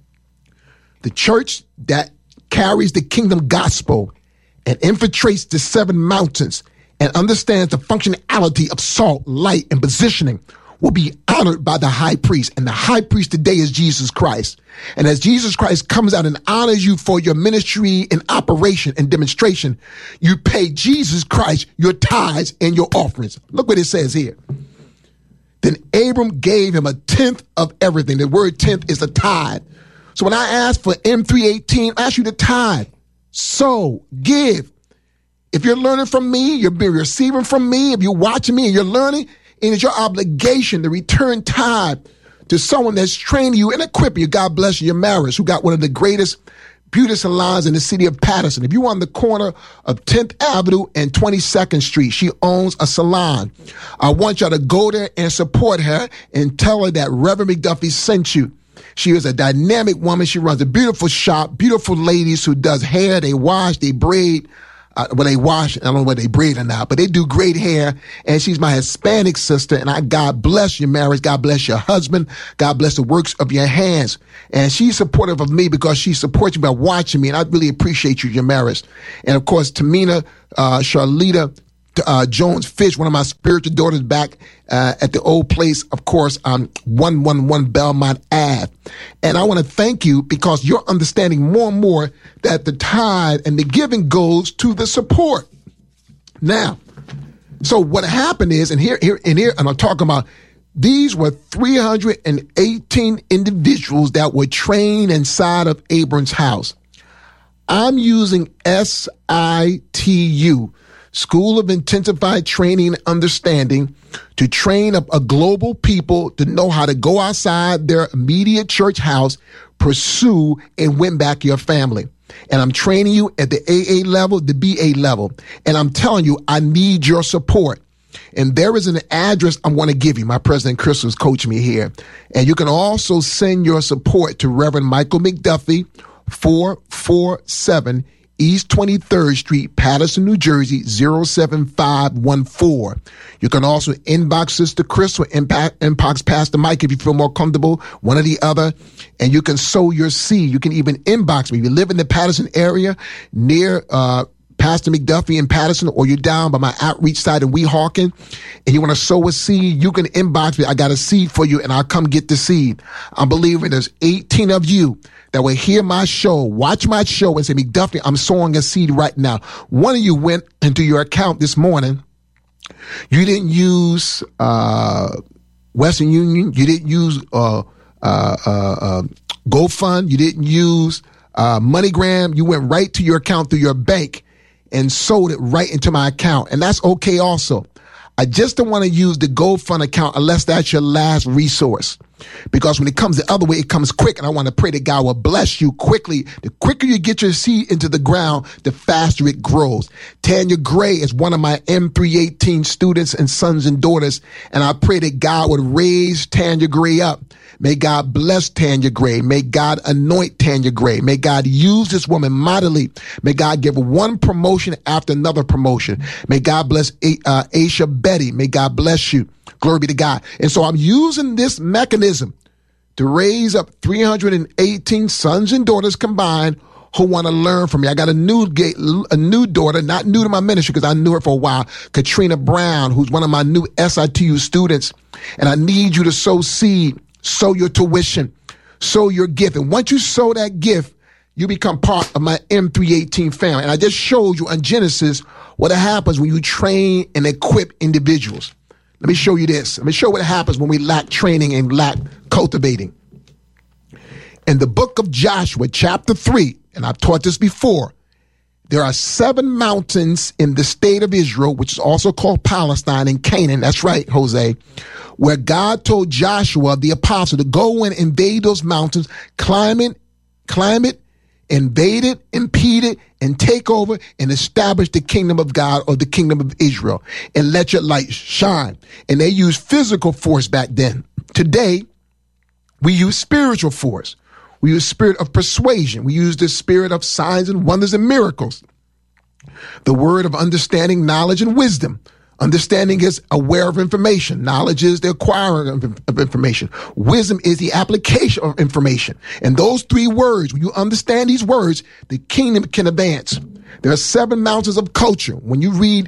The church that carries the kingdom gospel and infiltrates the 7 mountains and understands the functionality of salt, light, and positioning will be honored by the high priest. And the high priest today is Jesus Christ. And as Jesus Christ comes out and honors you for your ministry and operation and demonstration, you pay Jesus Christ your tithes and your offerings. Look what it says here. Then Abram gave him 1/10 of everything. The word 10th is a tithe. So when I ask for M318, I ask you to tithe. So give. If you're learning from me, you're receiving from me. If you're watching me and you're learning, it is your obligation to return tithe to someone that's training you and equipping you. God bless you, your marriage, who got one of the greatest beauty salons in the city of Patterson. If you're on the corner of 10th Avenue and 22nd Street, she owns a salon. I want y'all to go there and support her and tell her that Reverend McDuffie sent you. She is a dynamic woman. She runs a beautiful shop, beautiful ladies who does hair, they wash, they braid. They wash, I don't know whether they braid or not, but they do great hair. And she's my Hispanic sister. And God bless your marriage. God bless your husband. God bless the works of your hands. And she's supportive of me because she supports me by watching me. And I really appreciate you, your marriage. And of course, Tamina, Charlita, Jones Fish, one of my spiritual daughters, back at the old place, of course, on 111 Belmont Ave. And I want to thank you because you're understanding more and more that the tithe and the giving goes to the support. Now, so what happened is, and here, and I'm talking about, these were 318 individuals that were trained inside of Abram's house. I'm using SITU, School of Intensified Training and Understanding, to train up a global people to know how to go outside their immediate church house, pursue, and win back your family. And I'm training you at the AA level, the BA level. And I'm telling you, I need your support. And there is an address I want to give you. My President Chris was coaching me here. And you can also send your support to Reverend Michael McDuffie, 447 East 23rd Street, Patterson, New Jersey, 07514. You can also inbox Sister Chris or inbox Pastor Mike if you feel more comfortable, one or the other. And you can sow your seed. You can even inbox me. If you live in the Patterson area near Pastor McDuffie in Patterson, or you're down by my outreach site in Weehawken, and you want to sow a seed, you can inbox me. I got a seed for you, and I'll come get the seed. I'm believing there's 18 of you that will hear my show, watch my show, and say, McDuffie, I'm sowing a seed right now. One of you went into your account this morning. You didn't use Western Union. You didn't use GoFund. You didn't use MoneyGram. You went right to your account through your bank and sold it right into my account. And that's okay also. I just don't want to use the GoFund account unless that's your last resource. Because when it comes the other way, it comes quick. And I want to pray that God will bless you quickly. The quicker you get your seed into the ground, the faster it grows. Tanya Gray is one of my M318 students and sons and daughters. And I pray that God would raise Tanya Gray up. May God bless Tanya Gray. May God anoint Tanya Gray. May God use this woman mightily. May God give her one promotion after another promotion. May God bless Aisha Betty. May God bless you. Glory be to God. And so I'm using this mechanism to raise up 318 sons and daughters combined who want to learn from me. I got a new daughter, not new to my ministry because I knew her for a while, Katrina Brown, who's one of my new SITU students. And I need you to sow seed, sow your tuition, sow your gift. And once you sow that gift, you become part of my M318 family. And I just showed you on Genesis what happens when you train and equip individuals. Let me show you this. Let me show what happens when we lack training and lack cultivating. In the book of Joshua, chapter 3, and I've taught this before, there are 7 mountains in the state of Israel, which is also called Palestine and Canaan. That's right, Jose, where God told Joshua, the apostle, to go and invade those mountains, climb it, invade it, impede it, and take over and establish the kingdom of God or the kingdom of Israel and let your light shine. And they used physical force back then. Today, we use spiritual force. We use spirit of persuasion. We use the spirit of signs and wonders and miracles. The word of understanding, knowledge, and wisdom. Understanding is aware of information. Knowledge is the acquiring of information. Wisdom is the application of information. And those 3 words, when you understand these words, the kingdom can advance. There are 7 mountains of culture. When you read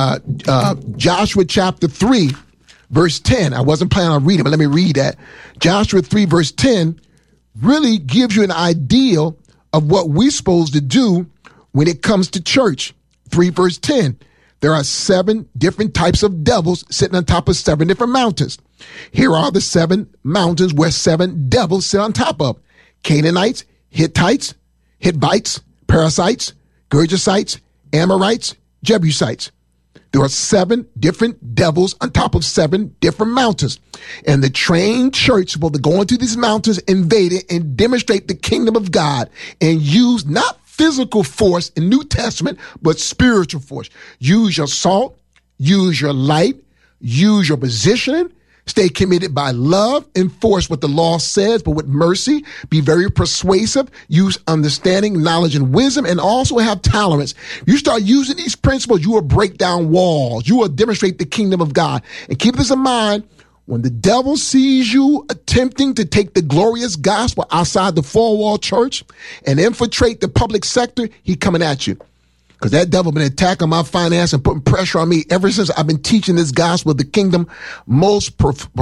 Joshua chapter 3, verse 10, I wasn't planning on reading, but let me read that. Joshua 3, verse 10 really gives you an idea of what we're supposed to do when it comes to church. 3, verse 10. There are 7 different types of devils sitting on top of 7 different mountains. Here are the 7 mountains where 7 devils sit on top of: Canaanites, Hittites, Hittites, Perizzites, Gergesites, Amorites, Jebusites. There are 7 different devils on top of 7 different mountains. And the trained church is supposed to go into these mountains, invade it, and demonstrate the kingdom of God and use not physical force in New Testament, but spiritual force. Use your salt, use your light, use your positioning, stay committed by love, enforce what the law says, but with mercy, be very persuasive, use understanding, knowledge, and wisdom, and also have tolerance. You start using these principles, you will break down walls. You will demonstrate the kingdom of God. And keep this in mind, when the devil sees you attempting to take the glorious gospel outside the four-wall church and infiltrate the public sector, he coming at you. Because that devil been attacking my finance and putting pressure on me ever since I've been teaching this gospel of the kingdom most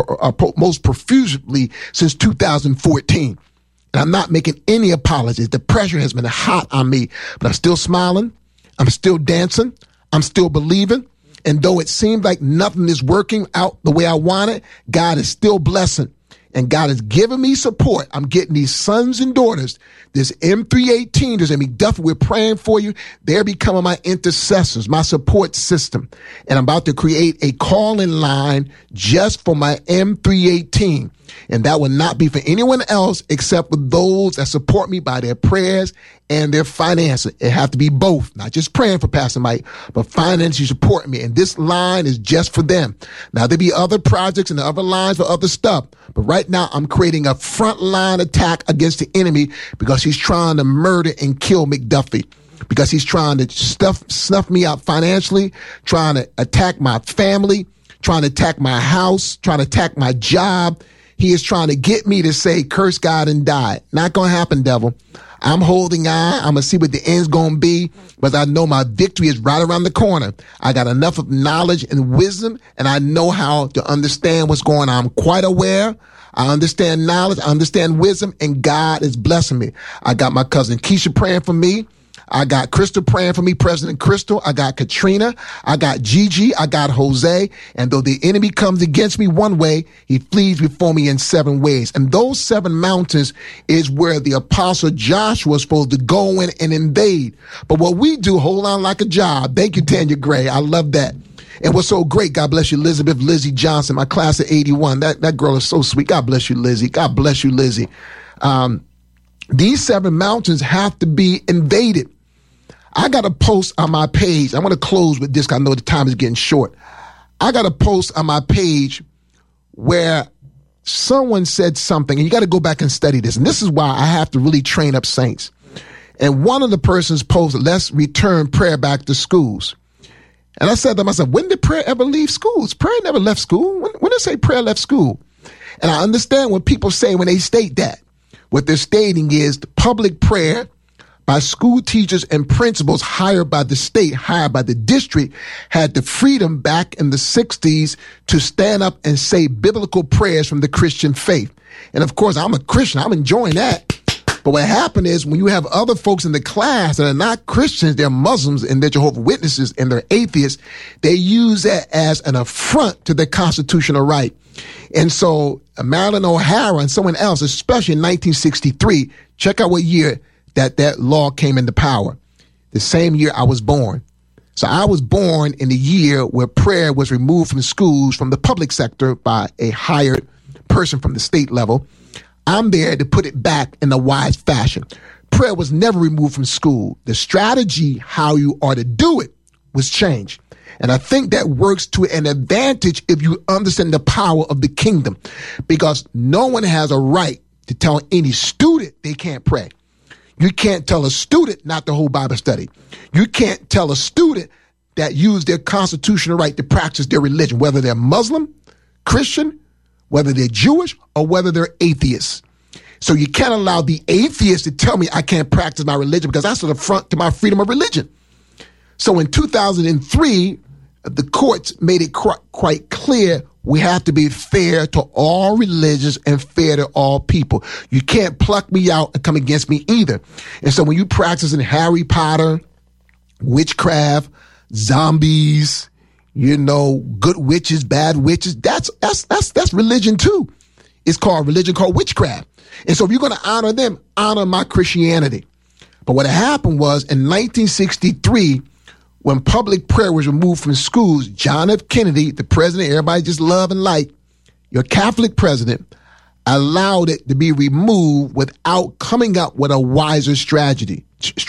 profusely since 2014. And I'm not making any apologies. The pressure has been hot on me, but I'm still smiling. I'm still dancing. I'm still believing. And though it seems like nothing is working out the way I want it, God is still blessing. And God has given me support. I'm getting these sons and daughters, this M318, there's a McDuffie, we're praying for you. They're becoming my intercessors, my support system. And I'm about to create a call-in line just for my M318. And that will not be for anyone else except for those that support me by their prayers and their finances. It have to be both, not just praying for Pastor Mike, but financially supporting me. And this line is just for them. Now, there'll be other projects and other lines for other stuff. But right now, I'm creating a frontline attack against the enemy because he's trying to murder and kill McDuffie. Because he's trying to snuff me out financially, trying to attack my family, trying to attack my house, trying to attack my job. He is trying to get me to say, curse God and die. Not going to happen, devil. I'm holding on. I'm going to see what the end's going to be, but I know my victory is right around the corner. I got enough of knowledge and wisdom, and I know how to understand what's going on. I'm quite aware. I understand knowledge. I understand wisdom, and God is blessing me. I got my cousin Keisha praying for me. I got Crystal praying for me, President Crystal. I got Katrina. I got Gigi. I got Jose. And though the enemy comes against me one way, he flees before me in 7 ways. And those 7 mountains is where the apostle Joshua was supposed to go in and invade. But what we do, hold on like a job. Thank you, Tanya Gray. I love that. And what's so great, God bless you, Lizzie Johnson, my class of 81. That girl is so sweet. God bless you, Lizzie. God bless you, Lizzie. These 7 mountains have to be invaded. I got a post on my page. I want to close with this because I know the time is getting short. I got a post on my page where someone said something, and you got to go back and study this. And this is why I have to really train up saints. And one of the persons posted, let's return prayer back to schools. And I said to myself, when did prayer ever leave schools? Prayer never left school. When did they say prayer left school? And I understand what people say when they state that. What they're stating is the public prayer by school teachers and principals hired by the state, hired by the district, had the freedom back in the 60s to stand up and say biblical prayers from the Christian faith. And of course, I'm a Christian. I'm enjoying that. But what happened is when you have other folks in the class that are not Christians, they're Muslims and they're Jehovah's Witnesses and they're atheists, they use that as an affront to their constitutional right. And so Marilyn O'Hara and someone else, especially in 1963, check out what year that law came into power. The same year I was born. So I was born in the year where prayer was removed from schools from the public sector by a hired person from the state level. I'm there to put it back in a wise fashion. Prayer was never removed from school. The strategy, how you are to do it, was changed. And I think that works to an advantage if you understand the power of the kingdom, because no one has a right to tell any student they can't pray. You can't tell a student not to hold Bible study. You can't tell a student that use their constitutional right to practice their religion, whether they're Muslim, Christian, whether they're Jewish, or whether they're atheists. So you can't allow the atheist to tell me I can't practice my religion because that's an affront to my freedom of religion. So in 2003, the courts made it quite clear we have to be fair to all religions and fair to all people. You can't pluck me out and come against me either. And so when you practice in Harry Potter, witchcraft, zombies, good witches, bad witches, that's religion too. It's called religion, called witchcraft. And so if you're going to honor them, honor my Christianity. But what happened was in 1963, when public prayer was removed from schools, John F. Kennedy, the president everybody just love and like, your Catholic president, allowed it to be removed without coming up with a wiser strategy.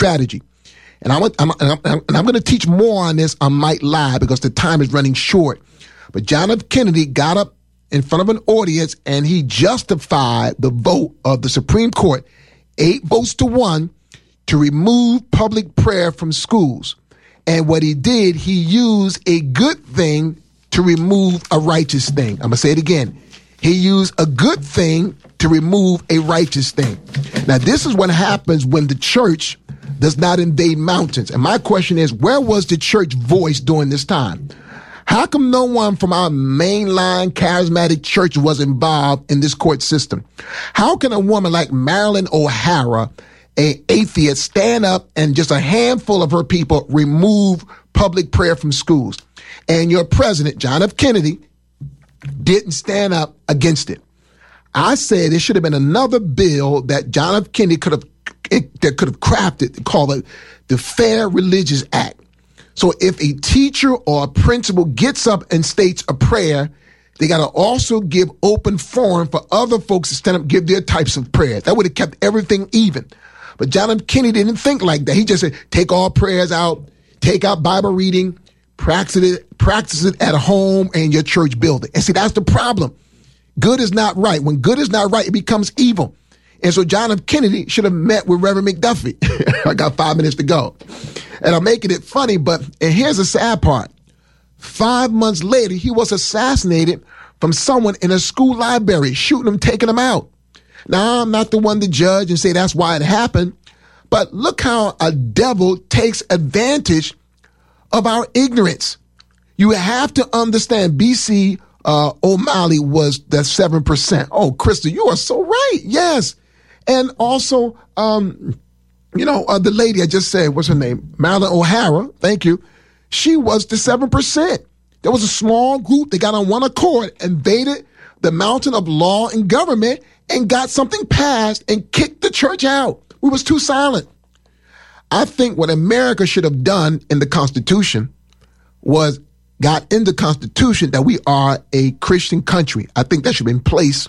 And I'm going to teach more on this on Mike Live because the time is running short. But John F. Kennedy got up in front of an audience and he justified the vote of the Supreme Court, 8 votes to 1, to remove public prayer from schools. And what he did, he used a good thing to remove a righteous thing. I'm going to say it again. He used a good thing to remove a righteous thing. Now, this is what happens when the church does not invade mountains. And my question is, where was the church voice during this time? How come no one from our mainline charismatic church was involved in this court system? How can a woman like Marilyn O'Hara, an atheist, stand up and just a handful of her people remove public prayer from schools? And your president, John F. Kennedy, didn't stand up against it. I said there should have been another bill that John F. Kennedy could have crafted, called it the Fair Religious Act. So if a teacher or a principal gets up and states a prayer, they got to also give open forum for other folks to stand up and give their types of prayers. That would have kept everything even. But John F. Kennedy didn't think like that. He just said, take all prayers out, take out Bible reading, practice it at home and in your church building. And see, that's the problem. Good is not right. When good is not right, it becomes evil. And so John F. Kennedy should have met with Reverend McDuffie. I got 5 minutes to go. And I'm making it funny, and here's the sad part. 5 months later, he was assassinated from someone in a school library, shooting him, taking him out. Now, I'm not the one to judge and say that's why it happened, but look how a devil takes advantage of our ignorance. You have to understand B.C. O'Malley was the 7%. Oh, Krista, you are so right. Yes. And also, the lady I just said, what's her name? Marilyn O'Hara. Thank you. She was the 7%. There was a small group that got on one accord, invaded the mountain of law and government, and got something passed and kicked the church out. We was too silent. I think what America should have done in the Constitution was got in the Constitution that we are a Christian country. I think that should be in place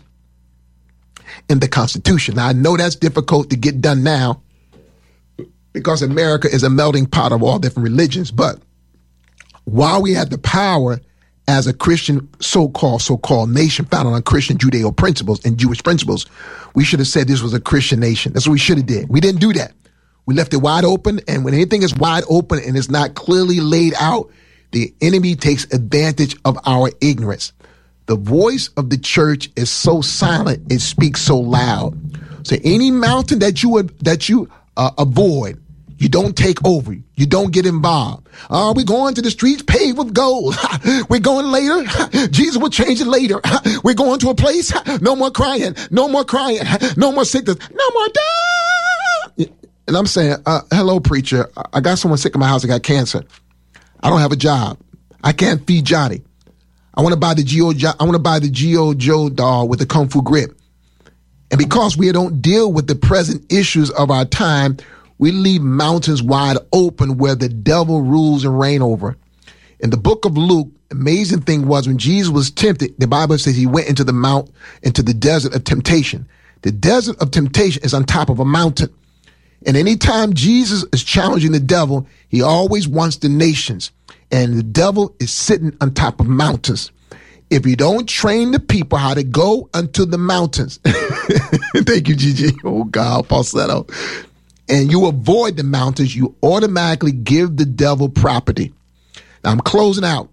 in the Constitution. Now, I know that's difficult to get done now because America is a melting pot of all different religions, but while we had the power as a Christian so-called nation founded on Christian Judeo principles and Jewish principles, we should have said this was a Christian nation. That's what we should have did. We didn't do that. We left it wide open, and when anything is wide open and is not clearly laid out, the enemy takes advantage of our ignorance. The voice of the church is so silent, it speaks so loud. So any mountain that you avoid, you don't take over. You don't get involved. We're going to the streets paved with gold. We're going later. Jesus will change it later. We're going to a place. No more crying. No more crying. No more sickness. No more death. And I'm saying, hello, preacher. I got someone sick in my house that got cancer. I don't have a job. I can't feed Johnny. I want to buy the G.O. Joe doll with the Kung Fu grip. And because we don't deal with the present issues of our time, we leave mountains wide open where the devil rules and reign over. In the book of Luke, amazing thing was when Jesus was tempted, the Bible says he went into the desert of temptation. The desert of temptation is on top of a mountain. And anytime Jesus is challenging the devil, he always wants the nations. And the devil is sitting on top of mountains. If you don't train the people how to go unto the mountains, thank you, Gigi. Oh, God, falsetto. And you avoid the mountains, you automatically give the devil property. Now, I'm closing out.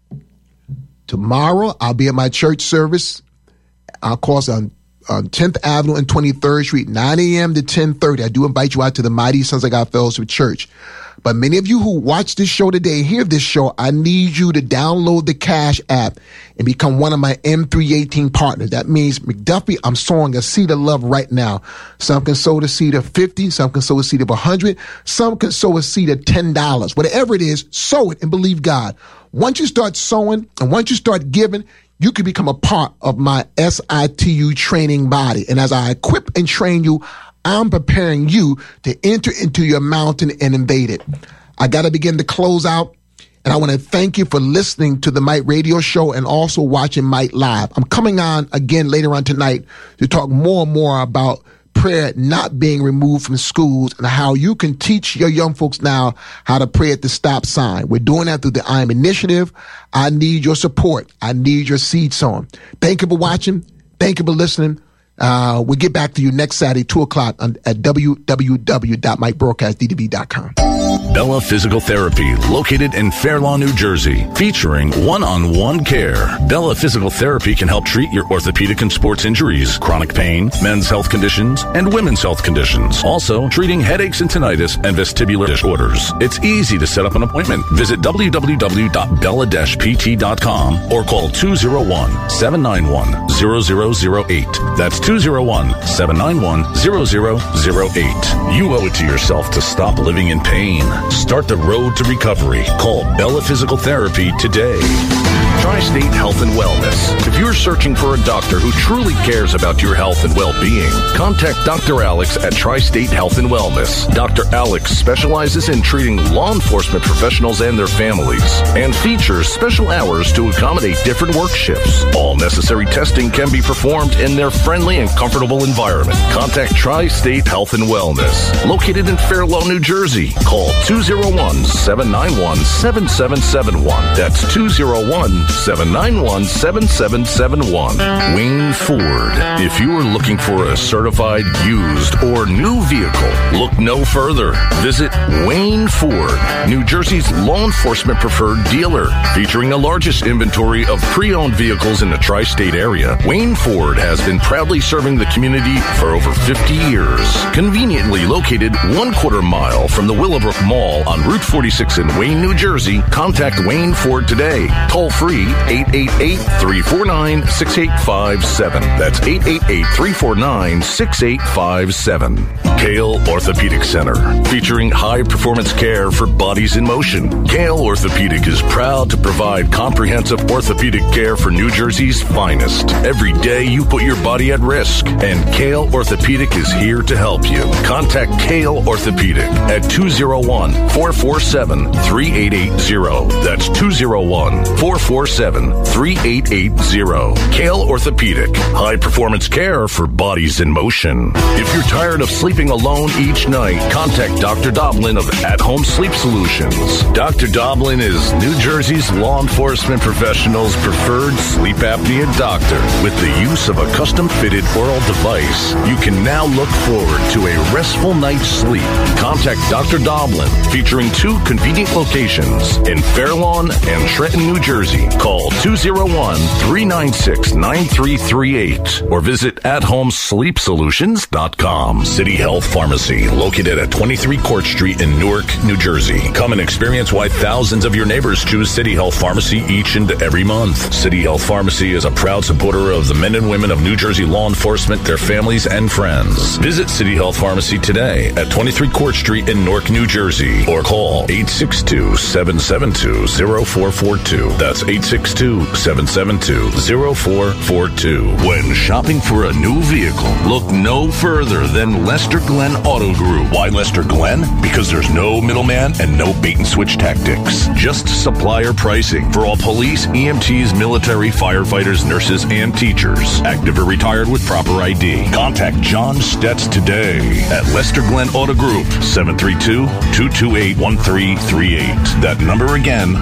Tomorrow, I'll be at my church service, of course, on 10th Avenue and 23rd Street, 9 a.m. to 10:30. I do invite you out to the Mighty Sons of God Fellowship Church. But many of you who watch this show today, hear this show, I need you to download the Cash app and become one of my M318 partners. That means, McDuffie, I'm sowing a seed of love right now. Some can sow the seed of 50, some can sow a seed of 100, some can sow a seed of $10. Whatever it is, sow it and believe God. Once you start sowing and once you start giving, you can become a part of my SITU training body. And as I equip and train you, I'm preparing you to enter into your mountain and invade it. I got to begin to close out. And I want to thank you for listening to the Mite Radio Show and also watching Mite Live. I'm coming on again later on tonight to talk more and more about prayer not being removed from schools and how you can teach your young folks now how to pray at the stop sign. We're doing that through the I Am Initiative. I need your support. I need your seed sowing. Thank you for watching. Thank you for listening. We'll get back to you next Saturday, 2 o'clock at www.mikebroadcastddb.com.
Bella Physical Therapy, located in Fair Lawn, New Jersey, featuring one-on-one care. Bella Physical Therapy can help treat your orthopedic and sports injuries, chronic pain, men's health conditions, and women's health conditions. Also, treating headaches and tinnitus and vestibular disorders. It's easy to set up an appointment. Visit www.bella-pt.com or call 201-791-0008. That's 201-791-0008. You owe it to yourself to stop living in pain. Start the road to recovery. Call Bella Physical Therapy today. Tri-State Health and Wellness. If you're searching for a doctor who truly cares about your health and well-being, contact Dr. Alex at Tri-State Health and Wellness. Dr. Alex specializes in treating law enforcement professionals and their families and features special hours to accommodate different work shifts. All necessary testing can be performed in their friendly and comfortable environment. Contact Tri-State Health and Wellness, located in Fair Lawn, New Jersey. Call 201-791-7771. That's 201-791-7771. Wayne Ford. If you are looking for a certified used or new vehicle, look no further. Visit Wayne Ford, New Jersey's law enforcement preferred dealer, featuring the largest inventory of pre-owned vehicles in the tri-state area. Wayne Ford has been proudly serving the community for over 50 years. Conveniently located 1/4 mile from the Willowbrook Mall on Route 46 in Wayne, New Jersey, contact Wayne Ford today. Toll free 888-349-6857. That's 888-349-6857. Kale Orthopedic Center, featuring high-performance care for bodies in motion. Kale Orthopedic is proud to provide comprehensive orthopedic care for New Jersey's finest. Every day you put your body at risk, and Kale Orthopedic is here to help you. Contact Kale Orthopedic at 201-447-3880. That's 201-447-3880. Kale Orthopedic, high-performance care for bodies in motion. If you're tired of sleeping alone each night, contact Dr. Doblin of At Home Sleep Solutions. Dr. Doblin is New Jersey's law enforcement professionals' preferred sleep apnea doctor. With the use of a custom-fitted oral device, you can now look forward to a restful night's sleep. Contact Dr. Doblin, featuring 2 convenient locations in Fair Lawn and Trenton, New Jersey. Call 201-396-9338 or visit athomesleepsolutions.com. City Health Pharmacy, located at 23 Court Street in Newark, New Jersey. Come and experience why thousands of your neighbors choose City Health Pharmacy each and every month. City Health Pharmacy is a proud supporter of the men and women of New Jersey law enforcement, their families, and friends. Visit City Health Pharmacy today at 23 Court Street in Newark, New Jersey, or call 862-772-0442. That's 862-772-0442. When shopping for a new vehicle, look no further than Lester Glenn Auto Group. Why Lester Glenn? Because there's no middleman and no bait and switch tactics. Just supplier pricing for all police, EMTs, military, firefighters, nurses, and teachers. Active or retired with proper ID. Contact John Stetz today at Lester Glenn Auto Group, 732-228-1338. That number again,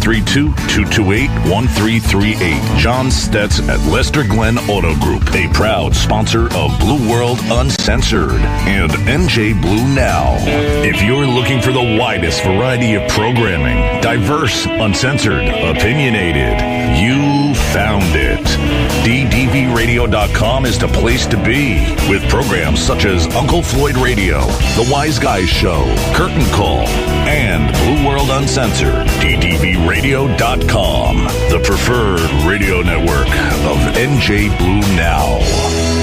732-228-1338. John Stetz at Lester Glenn Auto Group, a proud sponsor of Blue World Uncensored and NJ Blue Now. If you're looking for the widest variety of programming, diverse, uncensored, opinionated, you found it. DDVRadio.com is the place to be, with programs such as Uncle Floyd Radio, The Wise Guys Show, Curtain Call, and Blue World Uncensored. DDVRadio.com, the preferred radio network of NJ Blue Now.